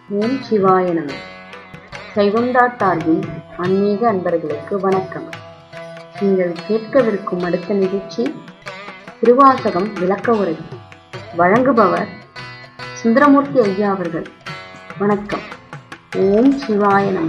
ஓம் சிவாய நம. சைவம்டாட்டார்வின் ஆன்மீக அன்பர்களுக்கு வணக்கம். நீங்கள் கேட்கவிருக்கும் அடுத்த நிகழ்ச்சி திருவாசகம் விளக்க உரை. வழங்குபவர் சுந்தரமூர்த்தி ஐயா அவர்கள். வணக்கம். ஓம் சிவாய நம.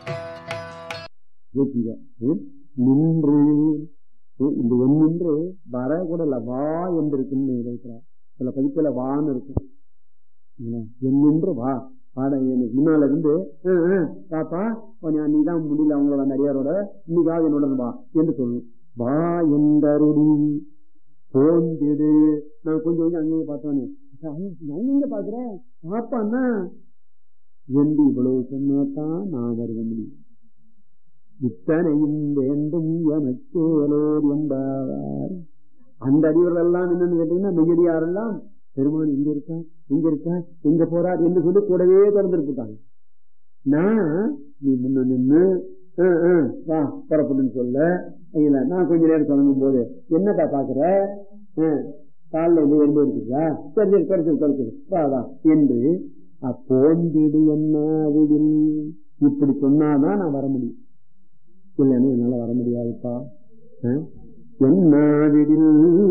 நின்று இந்த நின்று வர கூட வா என்று இருக்குன்னு இருக்கிறார். சில பதிப்புல வான்னு இருக்கும். நின்று வா பாட முன்னால இருந்து பாப்பா நீதான் முடியல அவங்களோட அந்த அடியாரோட இன்னைக்காவது என்னோட வா என்று சொல்லணும். வா என்றருடி போந்திடு. நான் கொஞ்சம் அங்கே பார்த்தோன்னே நான் எங்க பாக்குறேன் பாப்பான்னா என்று இவ்வளவு சொன்னாதான் நான் வருக முடியும். இத்தனையும் வேண்டும் எனக்கேலோர் என்பார். அந்த அடிவர்கள் எல்லாம் என்னன்னு கேட்டீங்கன்னா மெய்யடியாரெல்லாம் பெருமான் இங்க இருக்கா இங்க இருக்கா எங்க போறார் என்று சொல்லி கூடவே தொடர்ந்துருப்பாங்க. நான் நீ முன்ன நின்று வா புறப்படுன்னு சொல்ல இல்ல. நான் கொஞ்ச நேரம் தொடங்கும் போது என்னப்பா பாக்குற காலில் இருந்து எறும்பு இருக்குதா சரி குறைச்சல் குறைச்சல் வா வா என்று அப்போந்திடு என்ன இப்படி சொன்னாதான் நான் வர முடியும். இல்லைன்னு என்னால வர முடியாதுப்பா. என்னாவிடில்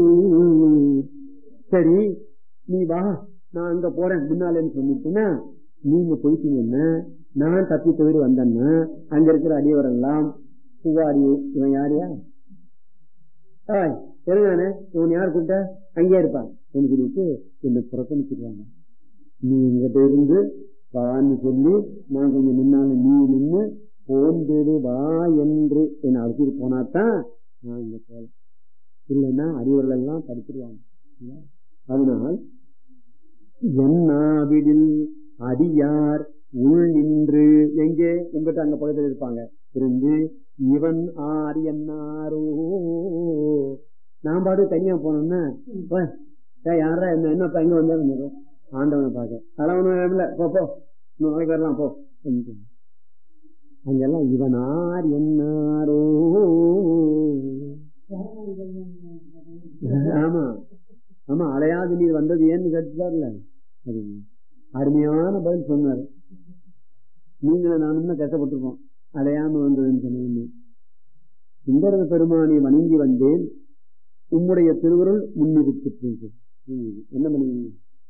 சரி நீ வா நான் அங்க போறேன் முன்னாலேன்னு சொல்லிட்டுன்னா நீங்க போயிட்டீங்கன்னா நான் தப்பி தவிர வந்தேன்னா அங்க இருக்கிற அடியவரெல்லாம் புகாரி இவன் யாரையா தெரிஞ்சானே இவன் யார் கூப்பிட்ட அங்கே இருப்பான் என்று சொல்லிட்டு என்னை புறக்கணிச்சிருவாங்க. நீ எங்கிட்ட இருந்து வான்னு சொல்லி நான் கொஞ்சம் நின்னாலும் நீ நின்று போந்திடு வா என்று என்னை அழைச்சிட்டு போனாதான் நான் இங்க போல. இல்லைன்னா அறிவர்கள் எல்லாம் படிச்சிருவாங்க. அதனால் என்னாவிடில் அடியார் உள் நின்று எங்கே உங்ககிட்ட அங்க பக்கத்தில் இருப்பாங்க இருந்து இவன் ஆர் என்னாரோ நான் பாட்டு தனியா போனோம்னா யாரா என்னப்பா இங்க வந்தா ஆண்டவனை பார்க்க அளவனும் இல்லை போ நாளைக்கு வரலாம் போ. அங்கெல்லாம் இவனார் என்னாரோ. ஆமா ஆமா அலையாது நீர் வந்தது ஏன்னு கேட்டுட்டார்ல. அருமையான பதில் சொன்னாரு. நீங்க நானும் தான் கஷ்டப்பட்டிருக்கோம் அலையாம வந்ததுன்னு சொன்ன. சுந்தர பெருமானை வணங்கி வந்தேன் உம்முடைய திருவருள் முன்னிறுத்து என்ன பண்ணுவீங்க?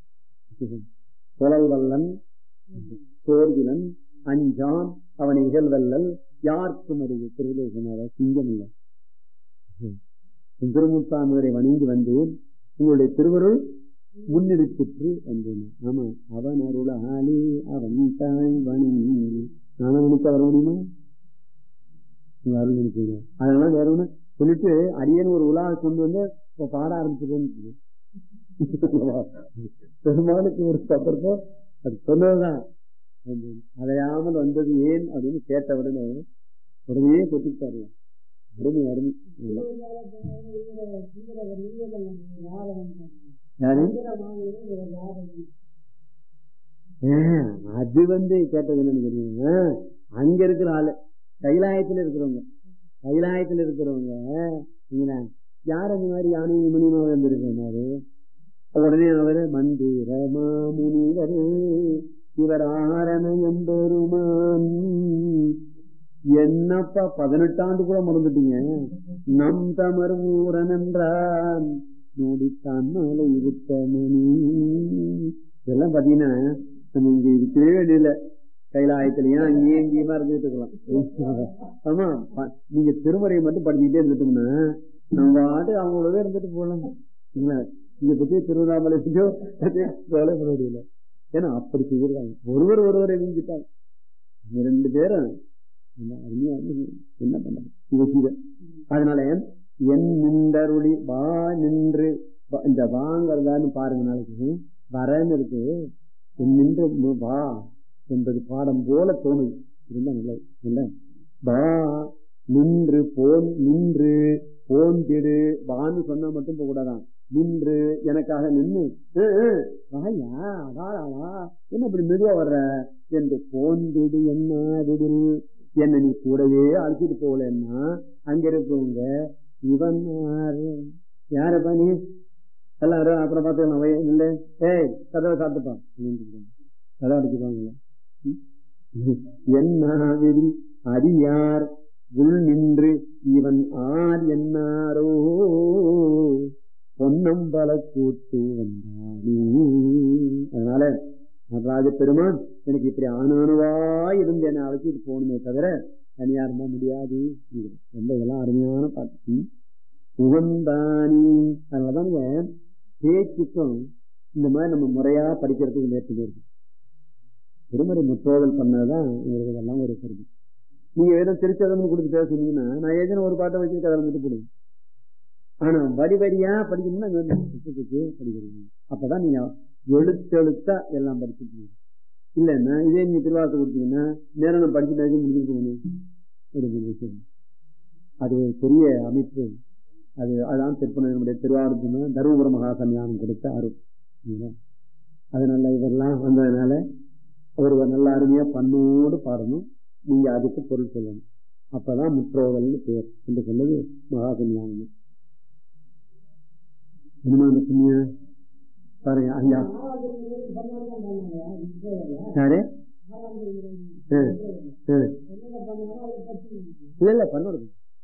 புலல் வல்லன் சோர்விலன் அஞ்சான் அவனை இகழ்வல்லல் யாருக்கும் அறிவு திருவிழா சொன்னார சிங்கம் இல்லை. திருமுத்தாமியரை வணங்கி வந்தேன் உங்களுடைய திருவருள் முன்னிறுத்திற்று வந்தேன். ஆமா அவன் அருள் ஆளி அவன் தாய் வணங்கி நானும் நினைக்க வர முடியுமா? அருள் நினைக்கிறீங்க. அதனால வேற ஒண்ணு சொல்லிட்டு அரியன் ஒரு உலா கொண்டு வந்து இப்ப பாட ஆரம்பிச்சுட்டு பெருமாளுக்கு ஒரு சந்தர்ப்பம் அது சொன்னதுதான். அலையாமல் வந்தது ஏன் அப்படின்னு கேட்ட உடனே கொத்திட்டாரு. அருமை அருமை. அது கேட்டது என்னன்னு தெரியுங்க. அங்க இருக்கிற ஆளு கைலாயத்துல இருக்கிறவங்க யார் அந்த மாதிரி யானை மணிமா வந்திருக்கிறாரு. உடனே அவர் மந்திரமா முனிவர் இவர் ஆரணயம் பெருமான். என்னப்பா 18 ஆண்டு கூட மறந்துட்டீங்க. நம் தமர் ஊரன் என்றான் நோடித்தான் மலை விட்ட மணி. இதெல்லாம் பாத்தீங்கன்னா நம்ம இங்க இருக்கவே வேண்டியதில்ல. கைலாயத்திலையும் அங்கேயும் எங்கேயுமா இருந்துட்டு இருக்கலாம். ஆமா நீங்க திருமுறையை மட்டும் படிச்சுக்கிட்டே இருந்துட்டோம்னா நம்ம பாட்டு அவங்களோட இருந்துட்டு போகலாம். இங்க பத்தி திருவண்ணாமலை பற்றியோ வேலை பண்ண முடியல. ஏன்னா அப்படி செய்யறாங்க. ஒருவரை நினைச்சுட்டாங்க. 2 பேரும் என்ன பண்ணாங்க. அதனால என் நின்றருளி வா நின்று இந்த வாங்கிறதான்னு பாருங்க. நாளைக்கு வரன்னு இருக்கு. என் நின்று வா என்பது பாடம் போல தோணுது. இருந்தா வா நின்று போந்திடு வான்னு சொன்னா மட்டும் போக கூடாதான். நின்று எனக்காக நின்று வாயா அதாளா என்ன இப்படி மெதுவா வர்ற என்று போந்திடு என்ன என்ன நீ கூடவே அழைச்சிட்டு போகலன்னா அங்க இருக்கவங்க இவன் யாரப்பா நீ எல்லாரும் அப்புறம் பார்த்துக்கலாம். இல்லை கதவை சாப்பிட்டுப்பான் கதை அடிச்சுப்பாங்க. என்னாவில் அடியார் உள் நின்று இவன் ஆர் என்னாரோ பொன்னம்பல கூட்டு வந்தானே. அதனால நடராஜ பெருமான் எனக்கு இப்படி ஆனானுவாய் இருந்து என்னை அழைச்சிட்டு போகணுமே தவிர தனியா இருந்தா முடியாது. ரொம்ப இதெல்லாம் அருமையான பாட்டு. உகந்தானி. அதனாலதாங்க பேச்சுக்கும் இந்த மாதிரி நம்ம முறையா படிக்கிறதுக்கு நேற்று இருக்கு. திருமறை முற்றோதல் பண்ணதான் உங்களுக்கு இதெல்லாம் ஒரு கருது. நீங்க ஏதோ திருச்சதம்னு கொடுத்து பேச சொன்னீங்கன்னா நான் ஏதேனும் ஒரு பாட்டை வச்சுட்டு அதை வந்துட்டு போடுவேன். ஆனா வரி வரியா படிக்கணும்னா படிக்கிறீங்க. அப்பதான் நீங்க எழுத்தெழுத்தா எல்லாம் படிச்சுட்டு இல்லைன்னா இதே நீங்க திருவாரத்தை கொடுத்தீங்கன்னா நேரம் நான் படிச்சு பேச முடிஞ்சுட்டு போகணும். அது ஒரு பெரிய அமைப்பு. அதான் திருப்பணனுடைய திருவாரூர் தருமபுர மகாசன்யானம் கொடுத்த அருள். அதனால இதெல்லாம் வந்ததுனால ஒரு நல்ல அருமையா பண்ணோடு பாடணும். நீங்க அதுக்கு பொருள் சொல்லணும். அப்பதான் முற்றோதல்னு பேர் என்று சொன்னது மகாசன்யானம். என்ன பாருங்க ஐயா யாரு இல்ல இல்ல பண்ணோடு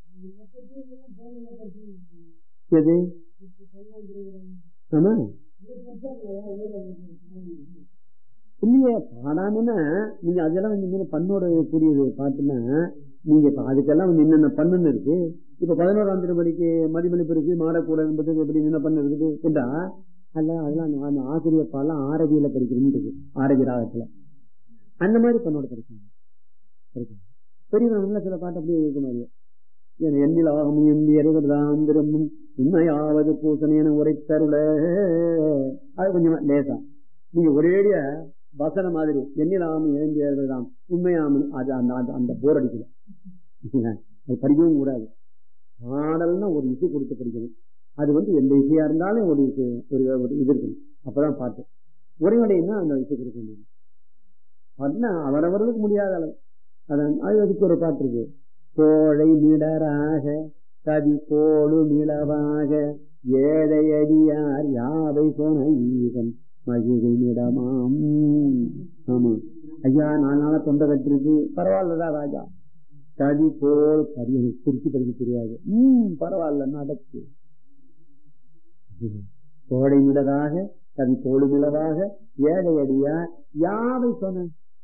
எது ஆமா இல்லையே பாடாமன்னா நீங்க அதெல்லாம் வந்து பண்ணோட கூடியது பாட்டுன்னா நீங்க இப்ப அதுக்கெல்லாம் வந்து என்னென்ன பண்ணுன்னு இருக்கு. இப்ப 11ஆம் திருமணிக்கு மதிமளிப்பு இருக்கு, மாடக்கூட என்பதுக்கு எப்படி என்ன பண்ண இருக்குது என்றா அல்ல அதெல்லாம் அந்த ஆசிரியர் பாலாம் ஆரபியில படிக்கிறதுன்னு இருக்கு. ஆரபி ராகத்துல அந்த மாதிரி பண்ணோட படிக்கணும். பெரியவங்க சில பாட்டு அப்படியே இருக்க மாதிரியே எண்ணில் ஆகமும் எம்பி அறிவதாம் திரும்பும் உண்மையாவது பூசணி என உரைத்தருள. அது கொஞ்சம் லேசா நீங்க ஒரேடிய வசன மாதிரி எண்ணிலாமும் எழுந்தி அறிவதாம் உண்மையாமன் அது அந்த போர் அடிக்கல. அது படிக்கவும் கூடாது. பாடல்னா ஒரு இசை கொடுத்து படிக்கணும். அது வந்து எந்த இசையா இருந்தாலும் ஒரு இது இருக்கணும். அப்பதான் பாட்டு உரைநடைன்னா அந்த இசை கொடுக்க முடியும். அப்படின்னா அவரவர்களுக்கு முடியாத அளவு அதான் அதுக்கு ஒரு பாட்டு இருக்கு. கோழை நிடராக கவி கோடு நிலவாக ஏழை அடியார் யாவை சொன ஈகன் மகிழை நிடமாம். ஆமா ஐயா 4 நாளா தொண்டை கட்டிருக்கு. பரவாயில்லதா ராஜா. கவி கோள் கவி எனக்கு குறிச்சு படிக்க தெரியாது. பரவாயில்ல நடக்கு. கோடை நிலவாக கவி கோடு நிலவாக ஏழை அடியார் யாவை சொன்ன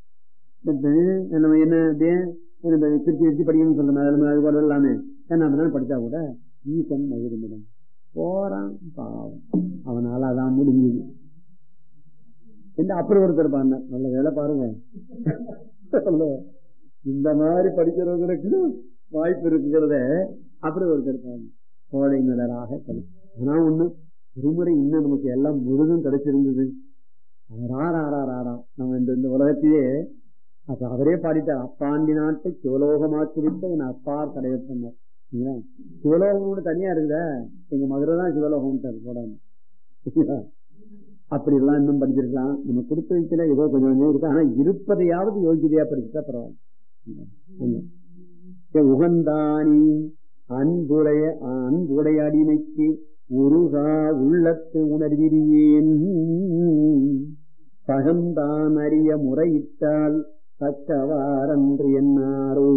என்ன திருச்சி படிக்கணும்னு சொல்றேன். அது கூட எல்லாமே என்ன படிச்சா கூட ஈசன் மகிழ்ந்திடம் போறான் பாவம். அவனால அதான் முடிஞ்சது. அப்படி ஒருத்தர் பாருங்க நல்ல வேலை பாருங்க. இந்த மாதிரி படிக்கிறவங்களுக்கு வாய்ப்பு இருக்குங்கிறத அப்படி ஒருத்தர் பாருங்க. கோடை நிழலாக கலை. ஆனா ஒண்ணு ஒருமுறை இன்னும் நமக்கு எல்லாம் முழுதும் கிடைச்சிருந்தது. நம்ம இந்த உலகத்திலே அப்ப அவரே பாடிட்டார். அப்பாண்டி நாட்டை சிவலோகமா குறித்த என் அப்பார் தடைய சொன்னார். சிவலோகம் தனியா இருக்குதா எங்க மதுரை தான் சிவலோகம் போடாம அப்படி எல்லாம் இன்னும் படிச்சிருக்கலாம். நம்ம கொடுத்து வைக்கல ஏதோ கொஞ்சம் கொஞ்சம் இருக்கு. ஆனா இருப்பதையாவது யோகிதையா படிச்சுட்டா பரவாயில்ல. உகந்தானி அன்புடைய அடிமைக்கு உருகா உள்ளத்து உணர்விரியேன் பகந்தான் அறிய முறையிட்டால் தக்கவாரன்று என்னாரோ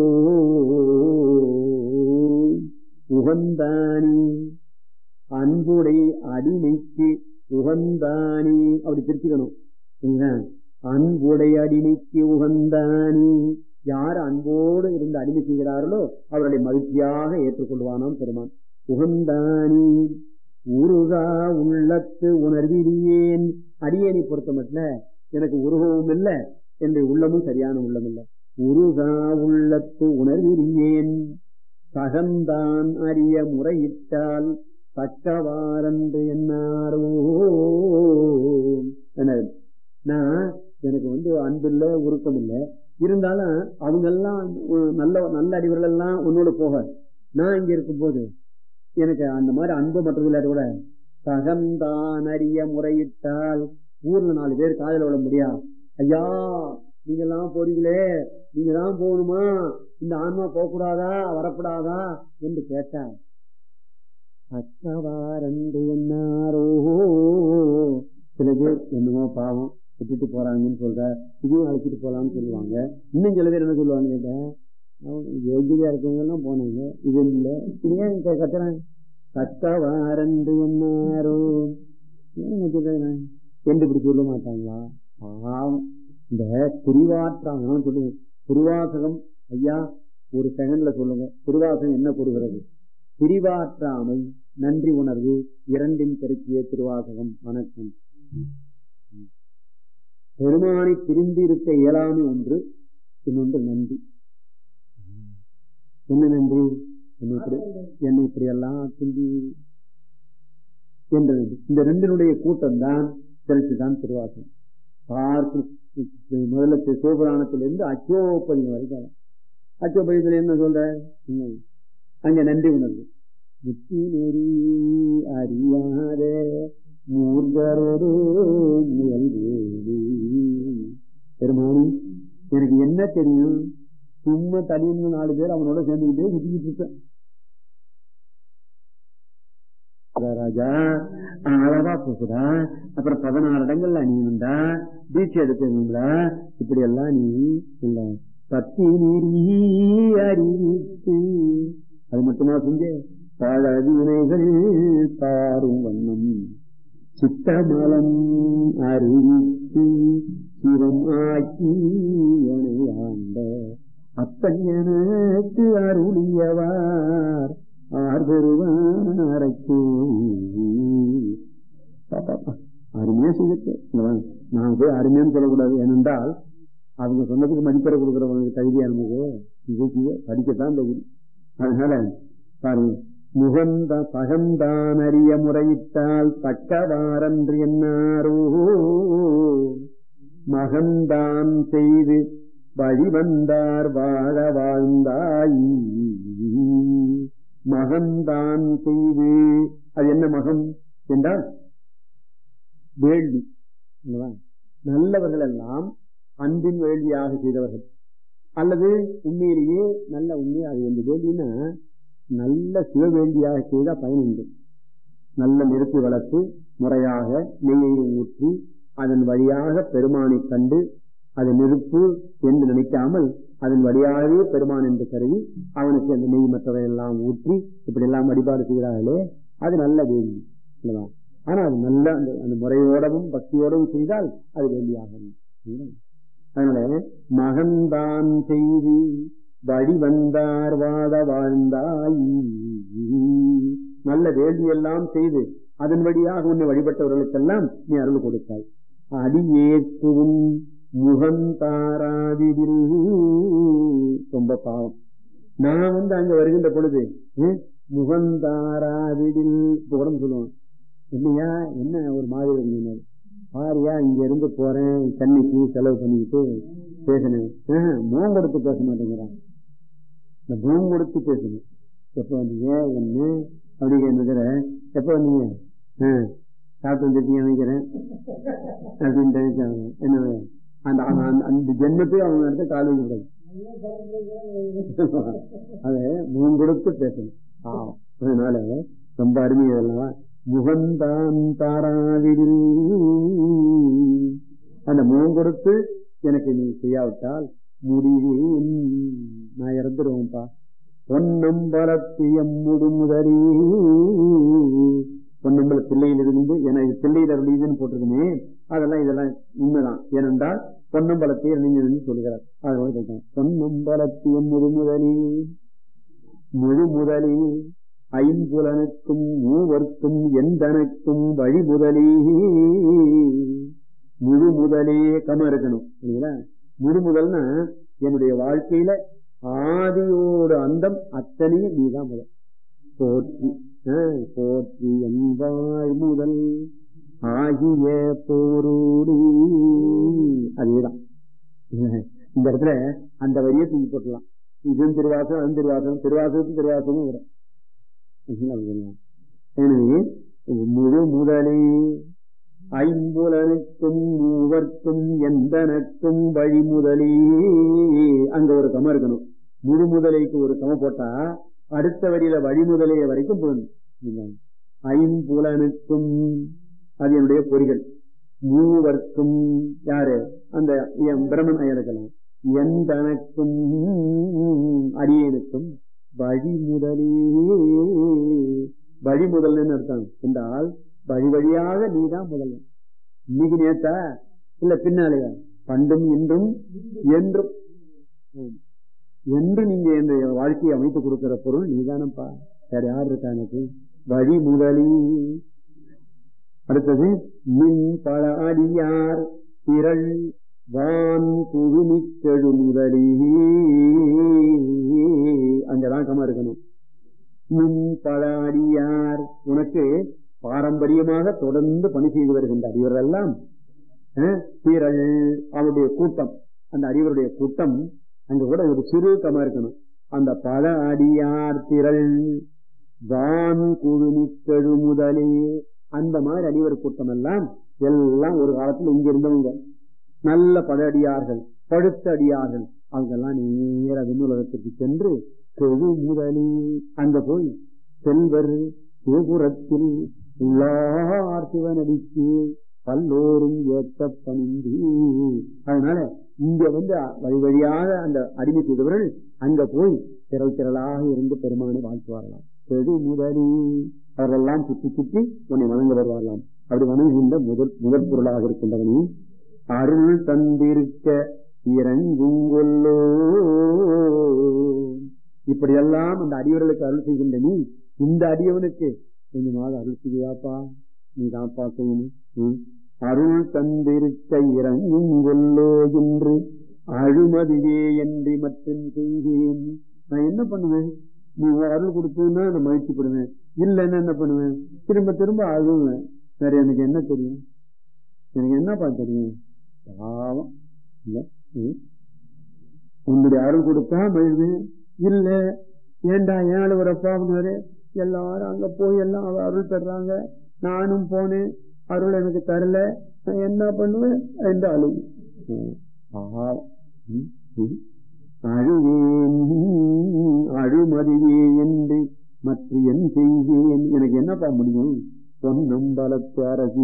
உகந்தானி அன்புடை அடிமைக்கு உகந்தானி அப்படி பிரிச்சுக்கணும். அன்புடைய அடிமைக்கு உகந்தானி யார் அன்போடு இருந்து அடிமை செய்கிறார்களோ அவருடைய மகிழ்ச்சியாக ஏற்றுக்கொள்வானாம் பெருமான். உகந்தானி உருகா உள்ளத்து உணர்விரியேன். அடியேனை பொறுத்த மட்டும் எனக்கு உருகவும் இல்லை, என்னுடைய உள்ளமும் சரியான உள்ளம் இல்லை. உருகா உள்ளத்து உணர்விரியேன் சகந்தான் அறிய முறையிட்டால் தக்கவாரன்று என்னாரோ. நான் எனக்கு அன்பில்லை உருக்கம் இல்லை, இருந்தாலும் அவங்க எல்லாம் நல்ல அறிவுகள் எல்லாம் உன்னோடு போக நான் இங்க இருக்கும் போது எனக்கு அந்த மாதிரி அன்பு மற்றதில்லை கூட சகந்தான் அறிய முறையிட்டால் ஊர்ல 4 பேர் காதல விட முடியா. ஐயா நீங்க எல்லாம் போறீங்களே, நீங்க தான் போகணுமா, இந்த ஆன்மா போகக்கூடாதா வரக்கூடாதா என்று கேட்டார். தக்கவாரன்று என்னாரோ. சில பேர் என்னமோ பாவம் விட்டுட்டு போறாங்கன்னு சொல்ற, இதையும் அழைச்சிட்டு போலான்னு சொல்லுவாங்க. இன்னும் சில பேர் என்ன சொல்லுவாங்க கேட்டேன், யோகியா இருக்கவங்க எல்லாம் போனாங்க, இது இல்லை ஏன் கத்துறேன் கத்தவாரண்டு என்னாரோ என்று இப்படி சொல்ல மாட்டாங்களா? இந்த திருவாற்றாங்க சொல்லுங்க. திருவாசகம் ஐயா ஒரு செகண்ட்ல சொல்லுங்க, திருவாசகம் என்ன கூறுகிறது? பிரிவாற்றாமை, நன்றி உணர்வு இரண்டின் பெருக்கிய திருவாசகம். வணக்கம். பெருமானை பிரிந்து இருக்க இயலாமை ஒன்று, இன்னொன்று நன்றி. என்ன நன்றி? என்னை இப்படி எல்லாம் துண்டி என்ற இந்த ரெண்டினுடைய கூட்டம் தான் திரட்சிதான் திருவாசகம். முதல்ல சிவபுராணத்திலிருந்து அச்சோபதிகம் வரைக்கும். அச்சோபதியத்தில் என்ன சொல்ற? அங்க நன்றி உணர்வு. முத்தி நெறி அறியாத மூர்கரோடு பெருமானி எனக்கு என்ன தெரியும், சும்மா தனியன் 4 பேர் அவனோட சேர்ந்துக்கிட்டே சுத்திக்கிட்டு இருப்பேன். ராஜா அளவா போகுதா, அப்புறம் 16 இடங்கள்ல நீ வந்தா தீட்சை எடுத்துங்களா, இப்படி எல்லாம் நீ இல்ல பத்தி நீரி அறிவித்து அது மட்டுமா செஞ்ச பழவினைகள் பாரும் வண்ணம் சித்தமலம் அறிவித்து சிவம் ஆக்கி ஆண்ட அப்பன் எனக்கு அருளியவார் அருமையா சொல்லிட்டு நான் போய் அருமையான்னு சொல்லக்கூடாது. ஏனென்றால் அவங்க சொன்னதுக்கு மதிப்பெற கொடுக்குறவங்களுக்கு தகுதியா இருந்தது, படிக்கத்தான் தகுதி. அதனால பாருங்க, முகந்த பகந்தான் அறிய முறையிட்டால் தக்கவாரன்று என்னாரோ மகந்தான் செய்து வழிவந்தார் வாழ வாழ்ந்தாய். மகந்தான் செய்து, அது என்ன மகம் என்றால் வேள்வி. நல்லவர்கள் எல்லாம் அன்பின் வேள்வியாக செய்தவர்கள், அல்லது உண்மையிலேயே நல்ல உண்மையாக இந்த வேள்வினா நல்ல சிவவேள்வியாக செய்த பயன் உண்டு. நல்ல நெருப்பி வளர்த்து முறையாக நெய்யை ஊற்றி அதன் வழியாக பெருமானை கண்டு அது நெருப்பு என்று நினைக்காமல் அதன் வழியாகவே பெருமான் என்று கருதி அவனுக்கு அந்த நெய் மற்றவை எல்லாம் ஊற்றி இப்படி எல்லாம் வழிபாடு செய்கிறார்களே, அது நல்ல வேள்வி இல்லவா? ஆனா அது நல்ல அந்த முறையோடவும் பக்தியோடவும் செய்தால் அது வேள்வியாகும். அதனால மகன்தான் செய்து வழி வந்தார் வாழ வாழ்ந்தாய். நல்ல வேள்வியெல்லாம் செய்து அதன் வழியாக உன்னை வழிபட்டவர்களுக்கெல்லாம் நீ அருள் கொடுத்தாய். அடியேற்கும் முகந்தாராவிடில், ரொம்ப பாவம். நான் அங்க வருகின்ற பொழுது முகந்தாராவிடில் உடம்பு சொல்லுவான், இல்லையா என்ன ஒரு மாதிரி இருந்தது பாரியா, இங்க இருந்து போறேன் சென்னைக்கு செலவு பண்ணிக்கிட்டு பேசினேன். மோகம் கொடுத்து பேச மாட்டேங்கிறான். இந்த மோகம் கொடுத்து பேசணும். எப்ப வந்தீங்க என்ன அப்படிங்கிற, எப்ப வந்தீங்க சாப்பிட்டு வந்துட்டீங்க நினைக்கிறேன் அப்படின்னு தெரிவிச்சாங்க. என்ன அந்த அந்த ஜென்மத்தையும் அவங்க இடத்த கால கூடாது, அத மோகம் கொடுத்து பேசணும். அதனால ரொம்ப அருமையா முகந்தான் தாராவிடில், அந்த முகம் கொடுத்து எனக்கு நீ செய்யாவிட்டால் முடிவேன், நான் இறந்துருவேன்ப்பா. பொன்னம்பலத்து எம்முடு முதலி, பொன்னம்பல பிள்ளையிலிருந்து எனக்கு பிள்ளையில் அருளிதுன்னு போட்டிருக்குமே, அதெல்லாம் இதெல்லாம் உண்மைதான். ஏனென்றால் பொன்னம்பலத்தை அறிஞர் சொல்கிறார். அதோட பொன்னம்பலத்து எம்முடு முதலி முழு முதலி ஐம்புலனுக்கும் மூவர்க்கும் எந்தனுக்கும் வழிமுதலே. முழு முதலே கம இருக்கணும் இல்லைங்களா? முழு முதல்னா என்னுடைய வாழ்க்கையில ஆதியோடு அந்தம் அத்தனையும் நீதான் முதல். போற்றி போற்றி என்பாள் முதல் ஆகிய போரோடு, அதேதான். இந்த இடத்துல அந்த வரியை தூக்கி போட்டலாம். இதுவும் திருவாசகம், அதுவும் திருவாசகம், திருவாசகத்தும் திருவாசகமும் வரும். எனவே முழு முதலே ஐம்புலனுக்கும் மூவர்க்கும் எந்தனுக்கும் வழிமுதலே, அங்க ஒரு கம இருக்கணும். முழு முதலைக்கு ஒரு கம போட்டா அடுத்த வரியில வழிமுதலைய வரைக்கும் போகணும். ஐம்புலனுக்கும் அது என்னுடைய பொறிகள், மூவர்க்கும் யாரு அந்த பிரம்மன் இருக்கலாம், என் தனக்கும் அடியனுக்கும் வழிமுதலே. வழிமுதல்னு அர்த்தம் என்றால் வழி வழியாக நீதான் முதல்வன். இன்னைக்கு நேத்தா இல்ல பின்னாலேயா, பண்டும் இன்றும் என்றும் என்று நீங்க இந்த வாழ்க்கையை அமைத்து கொடுக்கிற பொருள் நீதானப்பா, வேற யார் இருக்கா எனக்கு? வழி முதலி. அடுத்தது மின் பல அடியார் திரள் வான் குழுமிக்கெழு முதலி. அங்கதான் கமா இருக்கணும். மின் பல அடியார், உனக்கு பாரம்பரியமாக தொடர்ந்து பணி செய்து வருகின்ற அடியவர்கள் எல்லாம் திரள், அவருடைய கூட்டம், அந்த அடியவருடைய கூட்டம் அங்க கூட ஒரு சிறு கமா இருக்கணும். அந்த பல அடியார் திரள் வான் குழுமிக்கெழு முதலே, அந்த மாதிரி அடியவர் கூட்டம் எல்லாம் ஒரு காலத்துல இங்க இருந்தவங்க நல்ல பல அடியார்கள், பழுத்த அடியார்கள். அவங்க எல்லாம் நேர விண்ணுலகத்திற்கு சென்று கெழு முதலே அங்க போய் செல்வர் சிவபுரத்தில் உள்ளார் சிவனடிக்கு பல்லோரும் ஏற்ற பணிந்து. அதனால இங்க வழி வழியாக அந்த அடிமை செய்தவர்கள் அங்க போய் திரள் திரளாக இருந்து பெருமானை வாழ்த்துவார்களாம். கெழு முதலே அவர்களெல்லாம் சுற்றி சுற்றி உன்னை வணங்க வருவார்களாம். அப்படி வணங்குகின்ற முதற் பொருளாக இருக்கின்றவனே அருள் தந்திருக்க இறங்கும் கொல்லோ. இப்படியெல்லாம் அந்த அடியவர்களுக்கு அருள் செய்கின்ற நீ இந்த அடியவனுக்கு கொஞ்சமாக அருள் செய்யாப்பா, நீ தான் பார்க்கணும். அருள் தந்திருக்க இறங்கும் கொல்லோ என்று அழுமதியே என்று மற்றும் செய்வேன். நான் என்ன பண்ணுவேன்? நீ அருள் கொடுத்தா நான் மகிழ்ச்சிப்படுவேன், இல்லைன்னா என்ன பண்ணுவேன்? திரும்ப திரும்ப அழுவேன். வேற எனக்கு என்ன தெரியும்? எனக்கு என்னப்பா தெரியும்? பாவம் இல்ல, உன்னுடைய அருள் கொடுத்தா மகிழ்வேன். இல்ல ஏண்டா ஏன் அழுவுறப்பா? எல்லாரும் அங்க போய் எல்லாம் அருள் தர்றாங்க, நானும் போனேன், அருள் எனக்கு தரல, நான் என்ன பண்ணுவேன் என்று அழுவு. அழுவேன் அழுமதியே என்று மற்ற என் செய்வேன். எனக்கு என்னப்பா முடியும்? பொன்னம்பலத்து அரசி.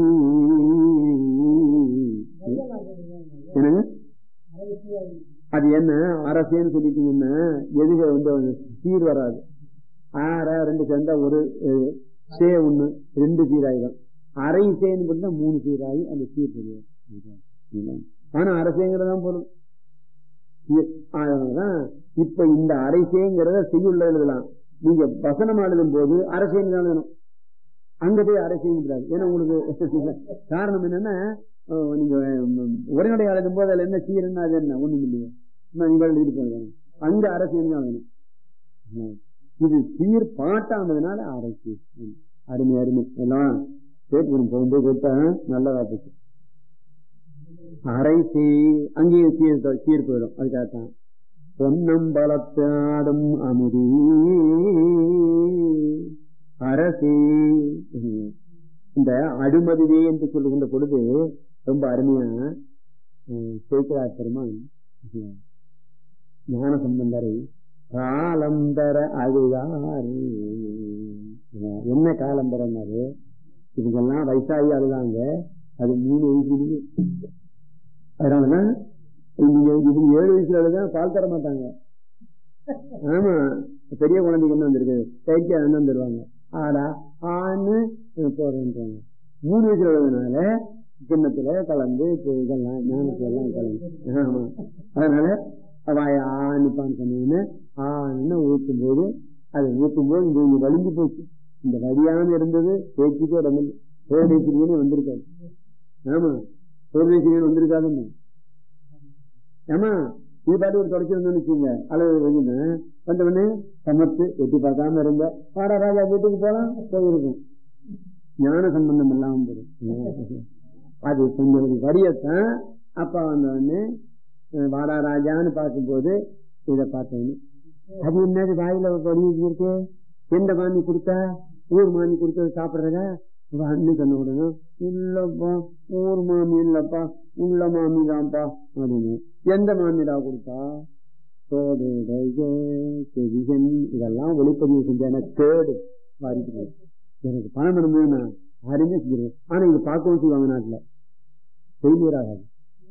அது என்ன அரசேன்னு சொல்லிட்டீங்கன்னா எதுக சீர் வராது. ஆறா ரெண்டு சேர்ந்தா ஒரு சே ஒண்ணு, ரெண்டு சீராயிடும். அரை சேன்னு பார்த்தா 3 சீராயி அந்த சீர் தெரியாது. ஆனா அரசேங்கிறதான் பொருள். அதனாலதான் இப்ப இந்த அரசேங்கிறத செய்யுள்ள எழுதலாம். நீங்க வசனம் எழுதும் போது அரசேன்னு தான் வேணும், அங்க போய் அரசேங்கிறாரு. ஏன்னா உங்களுக்கு காரணம் என்னன்னா, நீங்க உரைநடை எழுதும் போது அதுல என்ன சீர்னா அது என்ன ஒண்ணும் இல்லையா, நீங்க எழுதிட்டு போங்க. அங்க அரசேன்னு தான் வேணும். இது சீர் பாட்டானதுனால அரசு. அருமை அருமை எல்லாம் கேட்கணும். போகும்போது கேட்டா நல்லதா போச்சு. அரைசே அங்கேயும் சீர் போயிடும். அதுக்காகத்தான் பொன்னம்பலத்தாடும் அமுதி அரசே. இந்த அழுமதிவே என்று சொல்லுகின்ற பொழுது ரொம்ப அருமையா சேர்க்கிறார் பெருமான் ஞான சம்பந்தரை. காலம்பர அழுதாரு. என்ன காலம்பரன்னாரு? இதுக்கெல்லாம் வயசாகி அழுதாங்க, அது 3 வயசுலயே. அதனாலதான் 7 வயசுல அழுதான் பால் தர மாட்டாங்க. ஆமா, பெரிய குழந்தைக்கு என்ன வந்திருக்கு, கைக்கு அண்ணன் தருவாங்க. ஆடா ஆன்னு போறேன்றாங்க. 3 வயசுல அழுதுனால சின்னத்துல கலந்து இதெல்லாம் ஞானத்துல எல்லாம் கலந்து. ஆமா, அதனால வாய ஆணிப்பான்னு சொன்னீங்கன்னா ஆன்னு ஊற்றும் போது அது ஊற்றும் போது இங்க வலிஞ்சு போச்சு. இந்த வழியான இருந்தது பேச்சுக்கே இடமில்லை. சோதேசிரியனே வந்திருக்காது. ஆமா, சோதேசிரியன் வந்திருக்காதுன்னு. ஆமா, இது பாட்டு ஒரு தொடச்சி வந்து வச்சுங்க அளவு வந்தவொடனே சமத்து எட்டி பார்க்காம இருந்த வாடா ராஜா வீட்டுக்கு போலாம் போயிருக்கும். ஞான சம்பந்தம் இல்லாம போடும். அது கொஞ்சம் வரியத்தான். அப்ப வந்தவொடனே வாடா ராஜான்னு பார்க்கும்போது இதை பார்த்தேன்னு, அது என்னது வாயில வடி இருக்கு, எந்த மாமி கொடுத்தா, ஊர் மாமி கொடுத்தது சாப்பிடுறதா அண்ணு சொன்ன உடனே, இல்லப்பா ஊர் மாமி இல்லப்பா உள்ள மாமி தான்ப்பா அப்படின்னு. எந்த மாமிடா கொடுத்தா? இதெல்லாம் ஒளிப்பதிவு செஞ்ச கேடு மாறிட்டு எனக்கு பணம் இருந்ததுன்னா அருமையா செஞ்சிருவேன். ஆனா இது பார்க்கவும் செய்வாங்க நாட்டுல. ஃபெயிலியர் ஆகாது.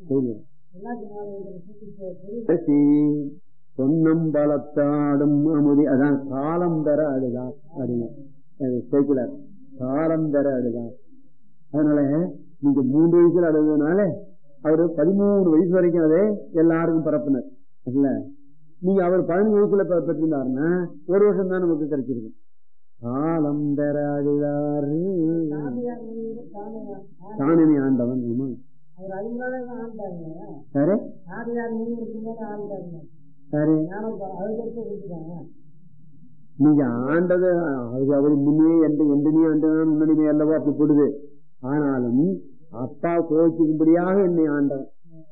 பொன்னம்பலத்தாடும் அமுதி, அதான் காலம் பெற அழுதார் அப்படிங்க சேர்க்கிறார். காலம் பெற அழுதார். அதனால நீங்க 3 வயசுல அழுதுனால அவரு 13 வயசு வரைக்கும் அதே எல்லாருக்கும் பரப்புனர் இல்ல. நீங்க அவர் 15 வயசுல பெற்றிருந்தாருன்னா 1 வருஷம் தான் நமக்கு கிடைச்சிருக்கு. காலம் பெற அழுதாரு தானே ஆண்டவன். சரி சரி, நீங்க ஆண்டது அவரு முன்னே எந்தனே ஆண்டதான் முன்னணிமே அல்லவா அப்படி போடுது. ஆனாலும் அப்பா கோச்சுக்கும்படியாக என்னை ஆண்டவன்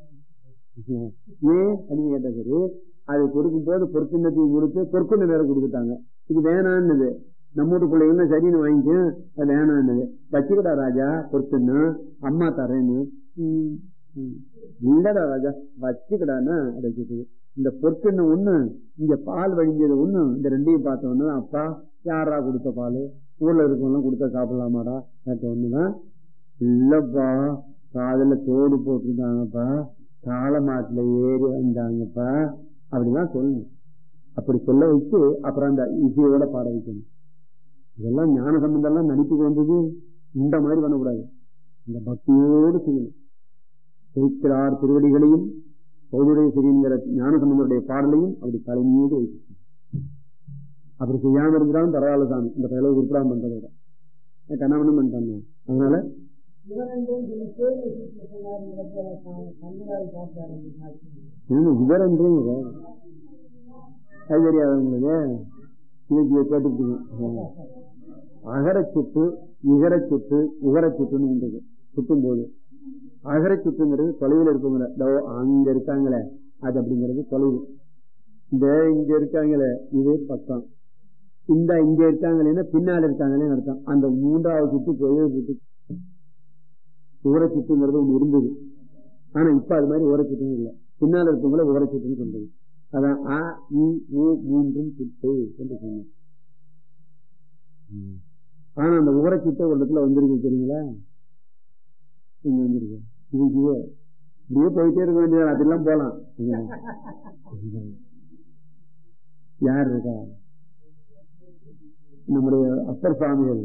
ஏன் அப்படின்னு கேட்ட சரி, அது கொடுக்கும் போது பொற்குன்னத்தையும் கொடுத்து பொற்குன்ன வேற கொடுத்துட்டாங்க. இது வேணான்னு நம்ம வீட்டு பிள்ளைங்க சரின்னு வாங்கிக்க, அது வேணான்னு வச்சுக்கிட்டா ராஜா பொற்குன்னு அம்மா தரேன்னு. இல்லடா ராஜா வச்சுக்கிடான்னா வச்சுக்குது. இந்த பொற்குன்னு ஒண்ணு, இங்க பால் வழிஞ்சது ஒண்ணு, இந்த ரெண்டையும் பார்த்த ஒண்ணு அப்பா யாரா கொடுத்த பால், ஊர்ல இருக்கவங்க கொடுத்தா சாப்பிடலாமாடா கேட்ட ஒண்ணுதான். இல்லப்பா காதுல தோடு போட்டிருந்தாங்கப்பா, காலமாட்டுல ஏறி வந்தாங்கப்பா அப்படிதான் சொல்லணும். அப்படி சொல்ல வச்சு அப்புறம் அந்த இசையோட பாட வைக்கணும். இதெல்லாம் ஞான சம்பந்தம் எல்லாம் நடிப்புக்கு வந்தது இந்த மாதிரி பண்ணக்கூடாது. இந்த பக்தியோடு செய்யணும். செய்கிறார் திருவடிகளையும் பௌதுடைய சிறிங்கிற ஞான சம்பந்தருடைய பாடலையும் அப்படி தலைமீது வைக்கணும். அப்படி செய்யாம இருந்தாலும் பரவாயில்ல சாமி, இந்த பயில உருப்படாம பண்றத கணவனும் பண்ணிட்டாங்க. அதனால இவர் என்றே அது தெரியாது உங்களுக்கு கேட்டுக்கிட்டீங்க. அகர சுட்டு இகர சுட்டு உகர சுட்டுன்னு உண்டு. சுட்டும் போது அகர சுட்டுங்கிறது தொலைவில் இருக்குங்கிற அங்க இருக்காங்களே அது அப்படிங்கிறது தொலைவு. இந்த இங்க இருக்காங்களே இது பக்கம், இந்த இங்க இருக்காங்களேன்னா பின்னால் இருக்காங்களேன்னு அர்த்தம். அந்த 3வது சுட்டு போய் சுட்டு உகர சுட்டுங்கிறது ஒண்ணு இருந்தது. ஆனா இப்ப அது மாதிரி உகர சுட்டும் இல்லை. பின்னால் இருக்கவங்கள உகர சுட்டுன்னு சொல்றது. அதான் அ இ உ 3ம் சுட்டு என்று சொன்ன. ஆனா அந்த உகர சுட்ட ஒரு இடத்துல வந்திருக்கு தெரியுங்களா? இங்க வந்திருக்கு. இப்படியே போயிட்டே இருக்க வேண்டியது, அதெல்லாம் போலாம். யார் இருக்கா? நம்முடைய அப்பர் சுவாமிகள்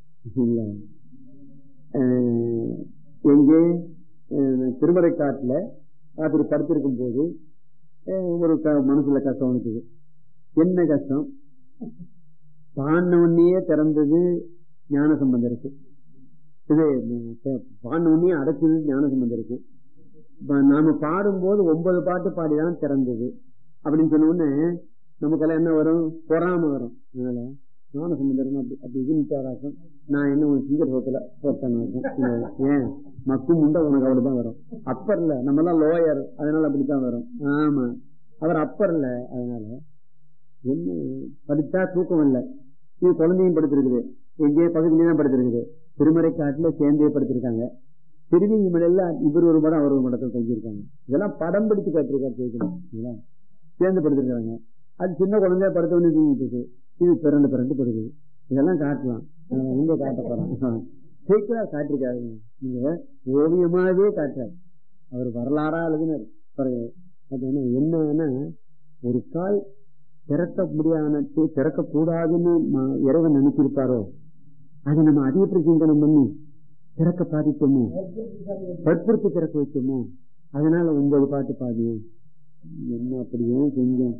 எங்கே திருமறைக்காட்டுல அப்படி படுத்திருக்கும் போது ஒரு மனசுல கஷ்டம் இருக்குது. என்ன கஷ்டம்? பாண்டவனையே திறந்தது ஞான சம்பந்தம் இருக்கு, இது பாண்டவனையே அடைச்சது ஞான சம்பந்தம் இருக்கு. நாம பாடும்போது 9 பாட்டு பாடிதான் திறந்தது அப்படின்னு சொன்ன உடனே நமக்கெல்லாம் என்ன வரும்? பொறாம வரும். அதனால ஞான சம்பந்தம் அப்படி அப்படி இருந்துச்சாராக்கும். நான் என்ன உனக்கு சிங்கர் சோத்துல போட்டேன், ஏன் மக்கும் உண்டா உனக்கு அவ்வளவுதான் வரும். அப்பர் இல்ல, நம்ம எல்லாம் லோயர், அதனால அப்படித்தான் வரும். ஆமா, அவர் அப்பர் இல்ல, அதனால என்ன படித்தா தூக்கம் இல்லை. இது குழந்தையும் படுத்திருக்குது, எங்கேயே பகுதியிலே தான் படுத்திருக்குது. திருமறை காட்டுல சேர்ந்தே படுத்திருக்காங்க. திருவிங்க மலையில இவர் ஒரு மடம் அவர் ஒரு மடத்தில் தங்கியிருக்காங்க. இதெல்லாம் படம் பிடிச்சு காட்டிருக்காரு, சேர்ந்து படுத்திருக்காங்க. அது சின்ன குழந்தைய படுத்தவனே தூங்கிட்டு இருக்கு, இது பிறண்டு படுக்குது. இதெல்லாம் காட்டலாம், எங்க காட்ட போறாங்க? சீக்கிரா காட்டிருக்காரு. நீங்க ஓவியமாவே காட்டுறாரு. அவர் வரலாறா எழுதினார். என்னன்னா ஒரு கால் திறக்க முடியாத திறக்க கூடாதுன்னு இறைவன் நினைச்சிருப்பாரோ, அதை நம்ம அதிகப்படி சிந்தனம் பண்ணி திறக்க பாதிப்போமோ, வற்புறுத்தி திறக்க வச்சோமோ, அதனால 9 பாட்டு பாடியோம். என்ன அப்படியே செஞ்சோம்.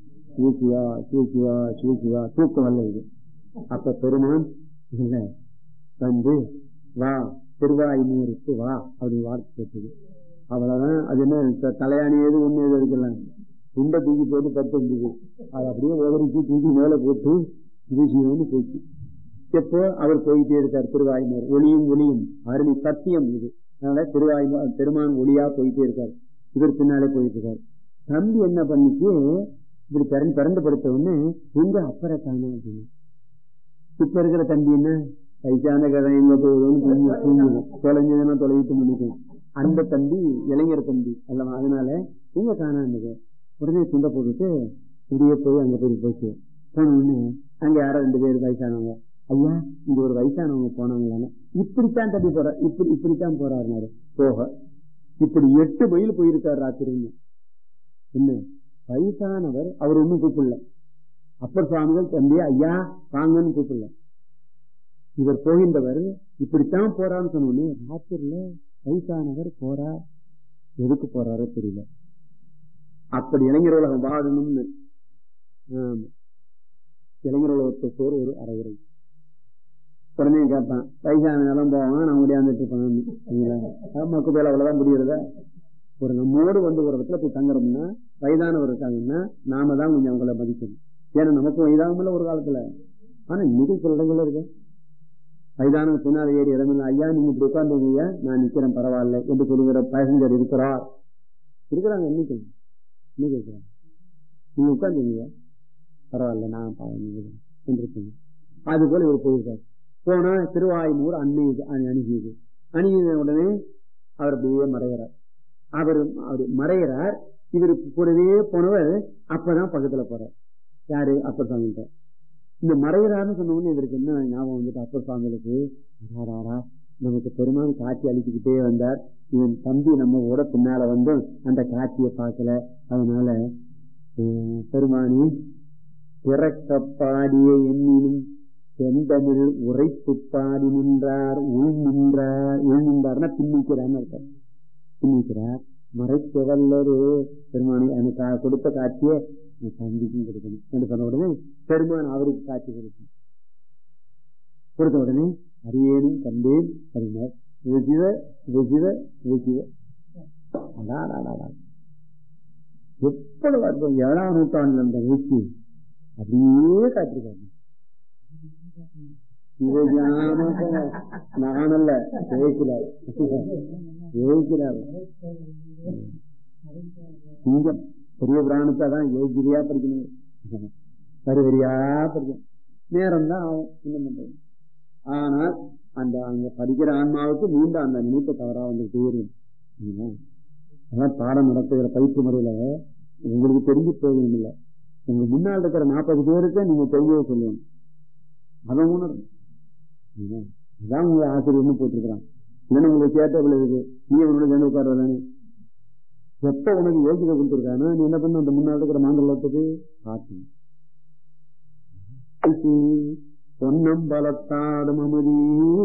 சூக்கிவா தூக்கம் வரல. இது அப்ப பெருமான் இல்ல வந்து வா திருவாய்மூருக்கு வா அப்படி வார்த்தை கேட்டது. அவ்வளவுதான். அது என்ன தலையாணி ஏது ஒண்ணு எது இருக்கலாம், துண்டை தூக்கி போட்டு பத்து இருந்தது. அது அப்படியே உதறிச்சு தூக்கி மேல போட்டு வீசியோன்னு போச்சு. எப்போ அவர் போயிட்டே இருக்கார் திருவாய்மூர். ஒளியும் அருளி சத்தியம் இது. அதனால பெருமான் ஒளியா போயிட்டே இருக்கார். இவர் பின்னாலே போயிட்டு இருக்காரு. தம்பி என்ன பண்ணிச்சு, இப்படி பிறந்து படுத்த ஒண்ணு எங்க அப்பரை காணும் அப்படின்னு. இப்ப இருக்கிற தம்பி என்ன வயசான கதை எங்க போகுதுன்னு தொலைஞ்சதுன்னா தொலைவிட்டு பண்ணிக்கும். அந்த தம்பி இளைஞர் தம்பி அல்லவா, அதனால எங்க காணான்னு உடனே துண்டை போட்டுட்டு இப்படியே போய் அங்க போயிட்டு போனோன்னு அங்க யாரோ 2 பேர் வயசானவங்க, ஐயா இங்க ஒரு வயசானவங்க போனாங்களான்னு. இப்படித்தான் தம்பி போற, இப்படித்தான் போறாருனாரு. போக இப்படி 8 மைல் போயிருக்காரு ராத்திரிங்க. என்ன வயசானவர், அவர் ஒன்னும் கூப்பிடல. அப்பர் சுவாமிகள் தம்பி ஐயா வாங்கன்னு கூப்பிடல. இவர் போகின்றவர் இப்படித்தான் போறான்னு சொன்னோன்னே ராத்திரில வயசானவர் போறார். எதுக்கு போறாரோ தெரியல. அப்படி இளைஞர் உலகம் வாழணும்னு இளைஞர் உலகத்தோடு ஒரு அரைகுறை. உடனே கேட்பான், வயசான நிலம் போவான், நான் முடியாந்துட்டு இருப்பேன். மக்கள் வேலை அவ்வளவுதான் முடியறத. ஒரு நம்மோடு வந்து ஒரு இடத்துல போய் தங்குறோம்னா வயதானவர் இருக்காங்கன்னா நாம தான் கொஞ்சம் அவங்கள மதிக்கணும். ஏன்னா நமக்கும் வயதாகல ஒரு காலத்துல. ஆனா இன்னைக்கு சில இடங்கள்ல இருக்கு வயதான பின்னால ஏறி இறங்குங்க, ஐயா நீங்க இப்படி உட்கார்ந்தீங்க, நான் நிக்கிறேன் பரவாயில்ல என்று சொல்லுகிற பேசஞ்சர் இருக்கிறாங்க. இன்னைக்கு இருக்கிறாங்க. நீங்க உட்கார்ந்தீங்க பரவாயில்ல நான் என்று. அது போல இவர் போயிருக்காரு. போனா திருவாய்மூர் அணுகியது. அணுகிய உடனே அவர் அப்படியே மறைகிறார். அவர் மறைகிறார். இவருக்கு கூடவே போனவர் அப்பதான் பக்கத்துல போறார். யாரு? அப்பர் சுவாமிகிட்ட. இந்த மறைகிறாருன்னு சொன்ன உடனே இவருக்கு என்ன ஞாபகம் வந்துட்டு, அப்பர் சுவாமிகளுக்கு நமக்கு பெருமான் காட்சி அளிச்சுக்கிட்டே வந்தார். இவன் தம்பி நம்ம கூட பின்னால வந்து அந்த காட்சியை பார்க்கல. அதனால பெருமானி பிறக்க பாடிய எண்ணினும் செந்தமிழ் உரைப்பு பாடி நின்றார். உள் நின்றார்னா பின்னிக்கிறான்னு இருக்கார். பின்னிக்கிறார். மறைக்க வல்லரு பெருமானி எனக்கு கொடுத்த காட்சியை தம்பிக்கும் கொடுக்கணும் என்று சொன்ன உடனே பெருமான் அவருக்கு காட்சி கொடுத்த உடனே அரியேனும் கண்டேன் அறிஞர் எவ்வளவு அற்புதம். 7ஆம் நூற்றாண்டில் அந்த நிகழ்ச்சி அப்படியே காட்டிருக்காங்க. நானல்ல ஜெயிக்கிறார் சிங்கம். பெரிய பிராணத்தை தான் யோகிரியா படிக்கணும், பருவரியா படிக்கணும். நேரம் தான் ஆகும். என்ன பண்றது? ஆனால் அந்த அங்க படிக்கிற ஆன்மாவுக்கு மீண்டும் அந்த நினைப்பை தவறா வந்துட்டே இருக்கும். அதான் பாடம் நடத்துகிற பயிற்சி முறையில உங்களுக்கு தெரிஞ்சு போகணும் இல்லை. உங்க முன்னால் இருக்கிற 40 பேருக்கு நீங்க தெரியவே சொல்லணும். அதை உணரும். அதான் உங்க ஆசிரியர்னு போட்டிருக்கிறான். இல்லைன்னு உங்களுக்கு கேட்ட விளைவுக்கு நீ உன்னோட சேர்ந்து உட்கார்றதானே. எப்ப உனக்கு யோசிக்க கொடுத்துருக்கானா நீ என்ன பண்ண? அந்த முன்னாள் இருக்கிற மாந்தளத்துக்கு காட்டு பொன்னம்பலத்தாடும் அமுதி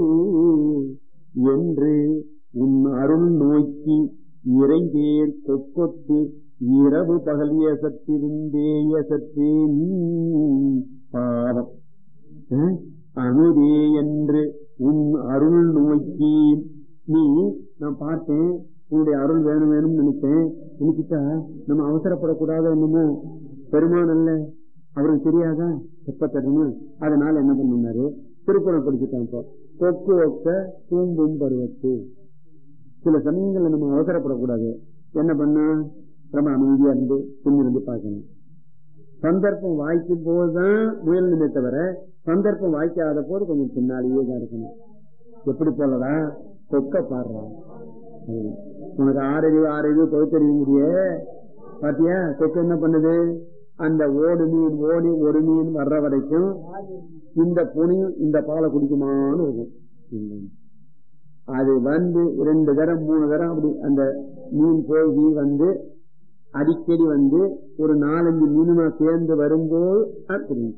என்று உன் அருள் நோக்கி இறைந்தேர் கொக்கொத்து இரவு பகல் ஏசத்திருந்தேயசத்தேன் பாவம் அமுதே என்று உன் அருள் நோக்கி. நீ நான் பார்த்தேன், உன்னுடைய அருள் வேணும் வேணும்னு நினைச்சேன். நினைச்சிட்டா நம்ம அவசரப்படக்கூடாத ஒண்ணுமோ? பெருமான் அல்ல, அவருக்கு தெரியாதா எப்ப தரணும்? அதனால என்ன பண்ணாரு? திருக்குறள் படிச்சுட்டான். இப்போ கொக்கு ஒக்க தூம்பும் பருவத்து. சில சமயங்கள்ல நம்ம அவசரப்படக்கூடாது. என்ன பண்ண? ரொம்ப அமைதியா இருந்து பின்னிருந்து பார்க்கணும். சந்தர்ப்பம் வாய்க்கும் போதுதான் முயல் தவிர சந்தர்ப்பம் வாய்க்காத போது கொஞ்சம் பின்னாலேயே தான் இருக்கணும். எப்படி போலடா கொக்க பாடுறான். உனக்கு 6 அறிவு பகுத்தறிவு முடிய பாத்தியா? கொக்கு என்ன பண்ணுது? அந்த ஓடு மீன் ஓடி ஒரு மீன் வர்ற வரைக்கும் இந்த புனியும் இந்த பாலை குடிக்குமான்னு இருக்கும். அது வந்து 2 தரம் 3 தரம் அப்படி அந்த மீன் போய் வந்து அடிக்கடி வந்து ஒரு 4-5 மீனுமா சேர்ந்து வரும்போது தெரியும்.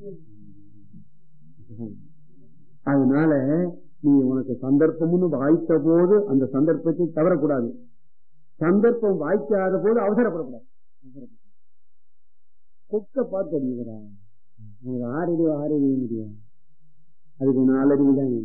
அதனால நீ உனக்கு சந்தர்ப்பம்னு வாய்த்த போது அந்த சந்தர்ப்பத்தை தவறக்கூடாது. சந்தர்ப்பம் வாய்க்காத போது அவசரப்படக்கூடாது. கொக்க பார்த்து அறிவுறா. உனக்கு 6 அறிவு முடியாது, அதுக்கு 4 அறிவு தான்.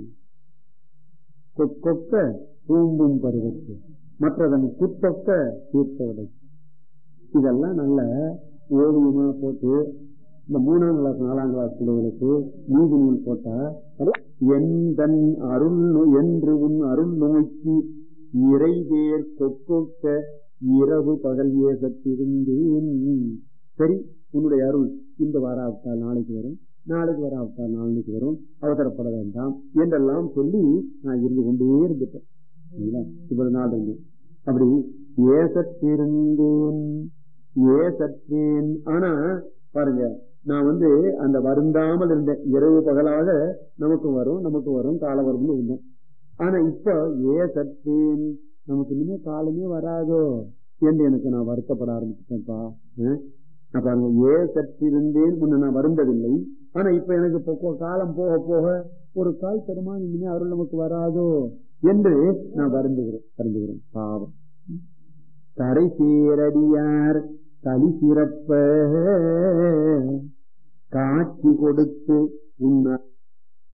கொக்க தூம்பும் பருவத்து மற்றதன் குத்தொக்க தீர்த்த உடை. இதெல்லாம் நல்ல ஓவியமா போட்டு இந்த 3ஆம் கிளாஸ் 4ஆம் கிளாஸ் பிள்ளைகளுக்கு நீதி நூல் போட்டா எந்தன் அருள் என்று உன் அருள் நோக்கி இறைவேர் கொக்க இரவு பகல் ஏசத்திருந்தேன். சரி, உன்னுடைய அருள் இந்த வாராவிட்டால் நாளைக்கு வரும், நாளைக்கு வராவிட்டால் நாளைக்கு வரும், அவசரப்பட வேண்டாம் என்றெல்லாம் சொல்லி நான் இருந்து கொண்டே இருந்துட்டேன். இவ்வளவு நாள் இருந்து அப்படி ஏசத்திருந்தேன் ஏசற்றேன். ஆனா பாருங்க, நான் அந்த வருந்தாமல் இருந்தேன். இரவு பகலாக நமக்கு வரும் காலம் வரும்னு இருந்தேன். ஆனா இப்ப ஏசற்றேன் நமக்கு இனிமே காலமே வராதோ என்று எனக்கு நான் வருத்தப்பட ஆரம்பிச்சிட்டேன்ப்பா. அப்ப அங்க சற்றிருந்தேன் முன்ன நான் வருந்ததில்லை. ஆனா இப்ப எனக்கு காலம் போக போக ஒரு கால் பெருமான் இனிமே அருள் நமக்கு வராதோ என்று நான் வருந்துகிறேன். பாவம். கரை சேரடியார் தனி சிறப்ப காட்சி கொடுத்து உன்ன